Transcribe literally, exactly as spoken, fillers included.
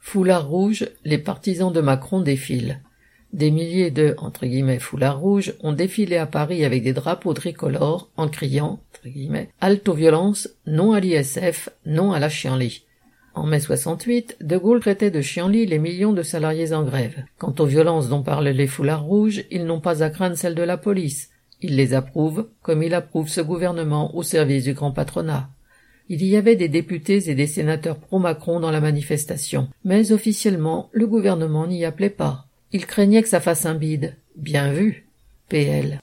Foulard rouge, les partisans de Macron défilent. Des milliers de entre guillemets, foulards rouges ont défilé à Paris avec des drapeaux tricolores en criant entre guillemets, « Halte aux violences, non à l'I S F, non à la chienlit ». En mai soixante-huit, De Gaulle traitait de chienlit les millions de salariés en grève. Quant aux violences dont parlent les foulards rouges, ils n'ont pas à craindre celles de la police. Ils les approuvent, comme il approuve ce gouvernement au service du grand patronat. Il y avait des députés et des sénateurs pro-Macron dans la manifestation, mais officiellement, le gouvernement n'y appelait pas. Il craignait que ça fasse un bide. Bien vu. P L